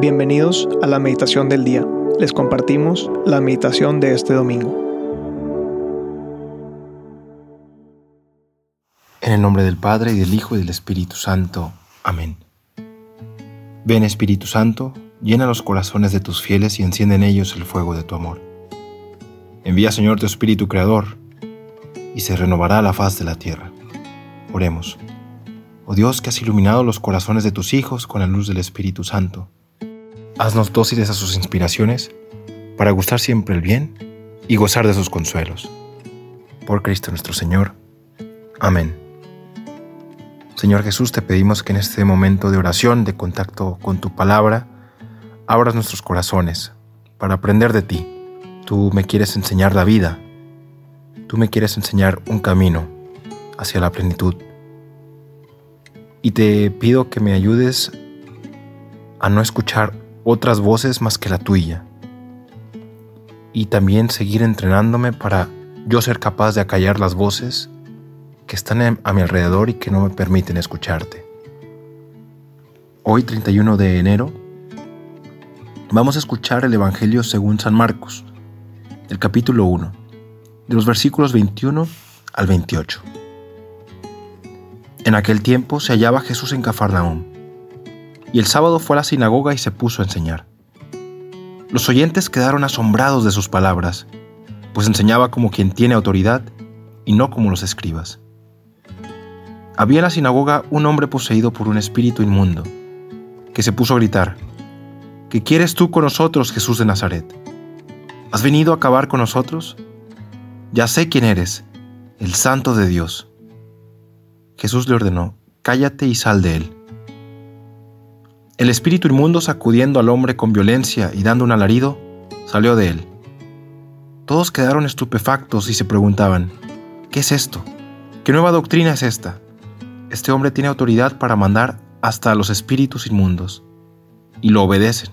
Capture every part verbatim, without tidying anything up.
Bienvenidos a la meditación del día. Les compartimos la meditación de este domingo. En el nombre del Padre, y del Hijo, y del Espíritu Santo. Amén. Ven, Espíritu Santo, llena los corazones de tus fieles y enciende en ellos el fuego de tu amor. Envía, Señor, tu Espíritu Creador, y se renovará la faz de la tierra. Oremos. Oh Dios, que has iluminado los corazones de tus hijos con la luz del Espíritu Santo, haznos dóciles a sus inspiraciones, para gustar siempre el bien y gozar de sus consuelos. Por Cristo nuestro Señor. Amén. Señor Jesús, te pedimos que en este momento de oración, de contacto con tu palabra, abras nuestros corazones para aprender de ti. Tú me quieres enseñar la vida. Tú me quieres enseñar un camino hacia la plenitud. Y te pido que me ayudes a no escuchar otras voces más que la tuya. Y también seguir entrenándome para yo ser capaz de acallar las voces que están a mi alrededor y que no me permiten escucharte. Hoy, treinta y uno de enero, vamos a escuchar el Evangelio según San Marcos, el capítulo uno, de los versículos veintiuno al veintiocho. En aquel tiempo se hallaba Jesús en Cafarnaúm, y el sábado fue a la sinagoga y se puso a enseñar. Los oyentes quedaron asombrados de sus palabras, pues enseñaba como quien tiene autoridad y no como los escribas. Había en la sinagoga un hombre poseído por un espíritu inmundo, que se puso a gritar: ¿Qué quieres tú con nosotros, Jesús de Nazaret? ¿Has venido a acabar con nosotros? Ya sé quién eres, el Santo de Dios. Jesús le ordenó: cállate y sal de él. El espíritu inmundo, sacudiendo al hombre con violencia y dando un alarido, salió de él. Todos quedaron estupefactos y se preguntaban: ¿qué es esto? ¿Qué nueva doctrina es esta? Este hombre tiene autoridad para mandar hasta a los espíritus inmundos, y lo obedecen.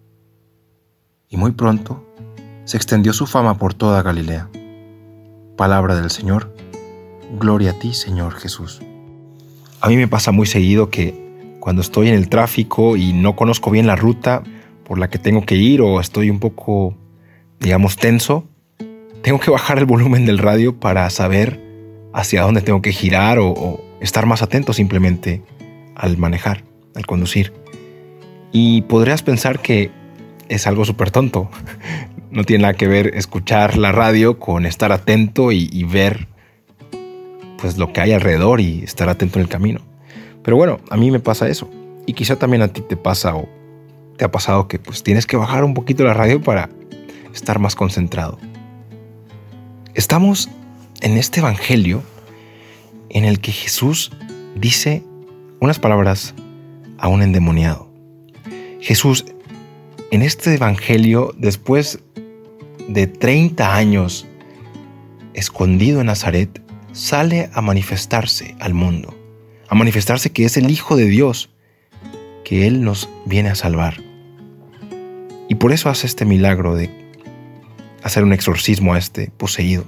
Y muy pronto se extendió su fama por toda Galilea. Palabra del Señor. Gloria a ti, Señor Jesús. A mí me pasa muy seguido que cuando estoy en el tráfico y no conozco bien la ruta por la que tengo que ir, o estoy un poco, digamos, tenso, tengo que bajar el volumen del radio para saber hacia dónde tengo que girar o, o estar más atento simplemente al manejar, al conducir. Y podrías pensar que es algo súper tonto. No tiene nada que ver escuchar la radio con estar atento y, y ver pues lo que hay alrededor y estar atento en el camino. Pero bueno, a mí me pasa eso. Y quizá también a ti te pasa o te ha pasado que pues tienes que bajar un poquito la radio para estar más concentrado. Estamos en este evangelio en el que Jesús dice unas palabras a un endemoniado. Jesús, en este evangelio, después de treinta años escondido en Nazaret, sale a manifestarse al mundo, a manifestarse que es el Hijo de Dios, que Él nos viene a salvar. Y por eso hace este milagro de hacer un exorcismo a este poseído.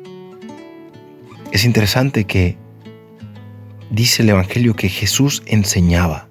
Es interesante que dice el Evangelio que Jesús enseñaba.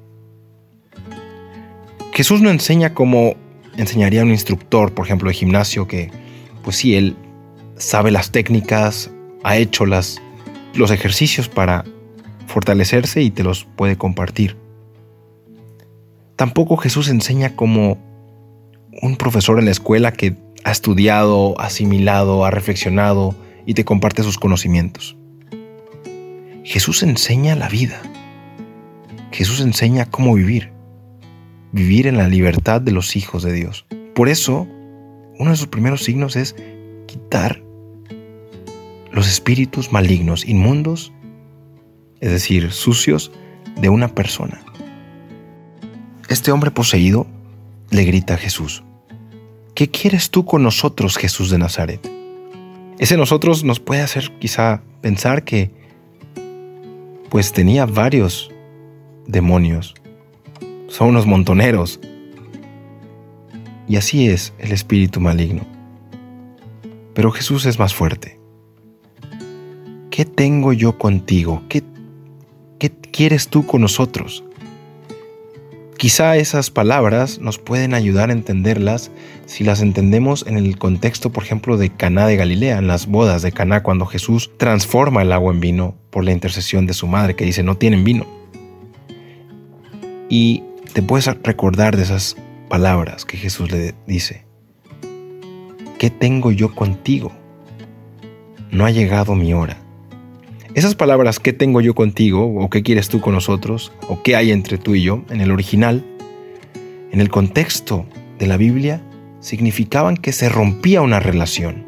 Jesús no enseña como enseñaría un instructor, por ejemplo, de gimnasio, que pues sí, él sabe las técnicas, ha hecho las, los ejercicios para fortalecerse y te los puede compartir. Tampoco Jesús enseña como un profesor en la escuela que ha estudiado, asimilado, ha reflexionado y te comparte sus conocimientos. Jesús enseña la vida. Jesús enseña cómo vivir. Vivir en la libertad de los hijos de Dios. Por eso, uno de sus primeros signos es quitar los espíritus malignos, inmundos, es decir, sucios, de una persona. Este hombre poseído le grita a Jesús: ¿qué quieres tú con nosotros, Jesús de Nazaret? Ese nosotros nos puede hacer quizá pensar que pues tenía varios demonios, son unos montoneros. Y así es el espíritu maligno. Pero Jesús es más fuerte. ¿Qué tengo yo contigo? ¿Qué, qué quieres tú con nosotros? quizá esas palabras nos pueden ayudar a entenderlas si las entendemos en el contexto, por ejemplo, de Caná de Galilea, en las bodas de Caná, cuando Jesús transforma el agua en vino por la intercesión de su madre, que dice, no tienen vino. Y te puedes recordar de esas palabras que Jesús le dice. ¿Qué tengo yo contigo? No ha llegado mi hora. Esas palabras, ¿qué tengo yo contigo? ¿O qué quieres tú con nosotros? ¿O qué hay entre tú y yo? En el original, en el contexto de la Biblia, significaban que se rompía una relación.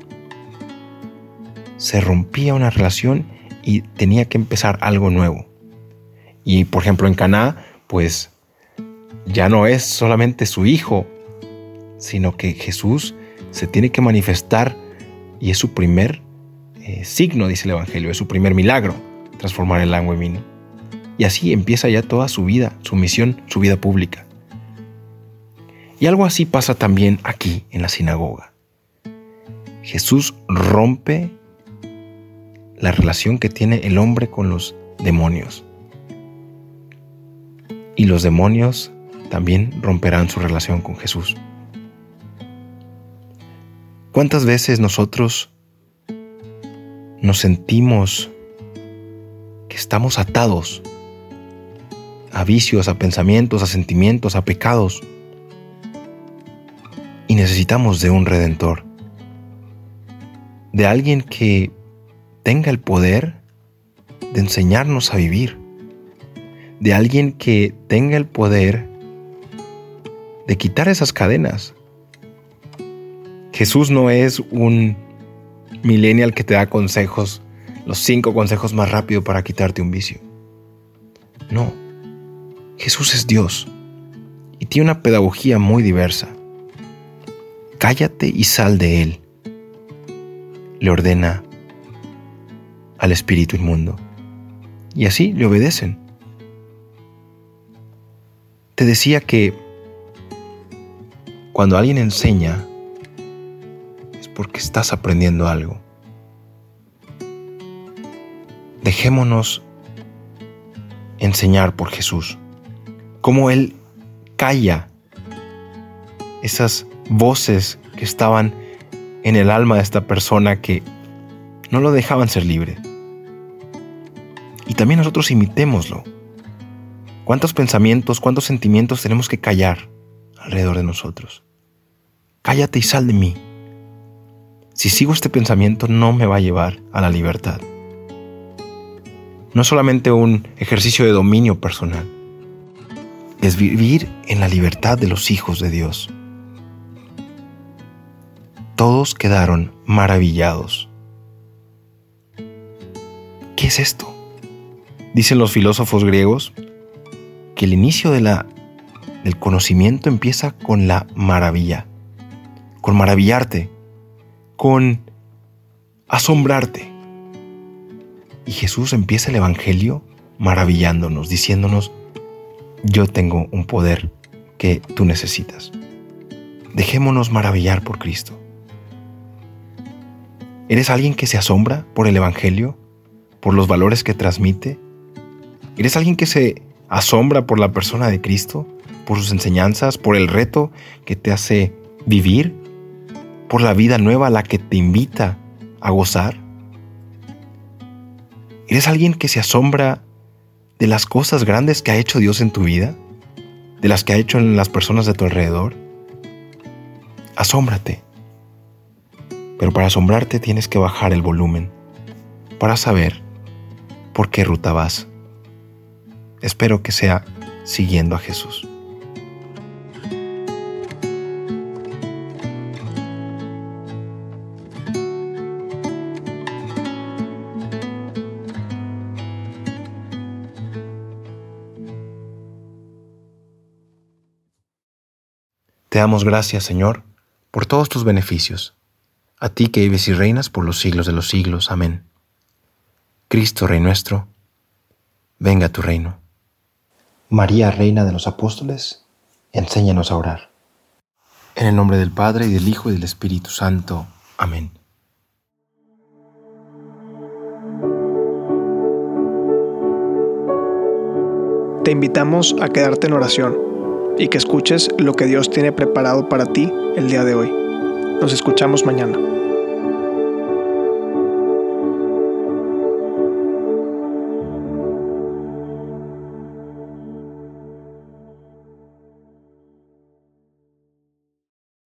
Se rompía una relación y tenía que empezar algo nuevo. Y, por ejemplo, en Caná, pues, ya no es solamente su hijo, sino que Jesús se tiene que manifestar y es su primer Eh, signo, dice el Evangelio, es su primer milagro, transformar el agua en vino. Y así empieza ya toda su vida, su misión, su vida pública. Y algo así pasa también aquí en la sinagoga. Jesús rompe la relación que tiene el hombre con los demonios. Y los demonios también romperán su relación con Jesús. ¿Cuántas veces nosotros nos sentimos que estamos atados a vicios, a pensamientos, a sentimientos, a pecados? Y necesitamos de un Redentor, de alguien que tenga el poder de enseñarnos a vivir, de alguien que tenga el poder de quitar esas cadenas. Jesús no es un millennial que te da consejos, los cinco consejos más rápido para quitarte un vicio. No, Jesús es Dios y tiene una pedagogía muy diversa. Cállate y sal de él, le ordena al espíritu inmundo, y así le obedecen. Te decía que cuando alguien enseña, porque estás aprendiendo algo. Dejémonos enseñar por Jesús, cómo Él calla esas voces que estaban en el alma de esta persona que no lo dejaban ser libre. Y también nosotros imitémoslo. ¿Cuántos pensamientos, cuántos sentimientos tenemos que callar alrededor de nosotros? Cállate y sal de mí. Si sigo este pensamiento, no me va a llevar a la libertad. No es solamente un ejercicio de dominio personal, es vivir en la libertad de los hijos de Dios. Todos quedaron maravillados. ¿Qué es esto? Dicen los filósofos griegos que el inicio de la, del conocimiento empieza con la maravilla, con maravillarte, con asombrarte. Y Jesús empieza el Evangelio maravillándonos, diciéndonos, yo tengo un poder que tú necesitas. Dejémonos maravillar por Cristo. ¿Eres alguien que se asombra por el Evangelio, por los valores que transmite? ¿Eres alguien que se asombra por la persona de Cristo, por sus enseñanzas, por el reto que te hace vivir, por la vida nueva a la que te invita a gozar? ¿Eres alguien que se asombra de las cosas grandes que ha hecho Dios en tu vida? ¿De las que ha hecho en las personas de tu alrededor? Asómbrate. Pero para asombrarte tienes que bajar el volumen para saber por qué ruta vas. Espero que sea siguiendo a Jesús. Te damos gracias, Señor, por todos tus beneficios. A ti que vives y reinas por los siglos de los siglos. Amén. Cristo, Rey nuestro, venga a tu reino. María, Reina de los Apóstoles, enséñanos a orar. En el nombre del Padre, y del Hijo, y del Espíritu Santo. Amén. Te invitamos a quedarte en oración. y que escuches lo que Dios tiene preparado para ti el día de hoy. Nos escuchamos mañana.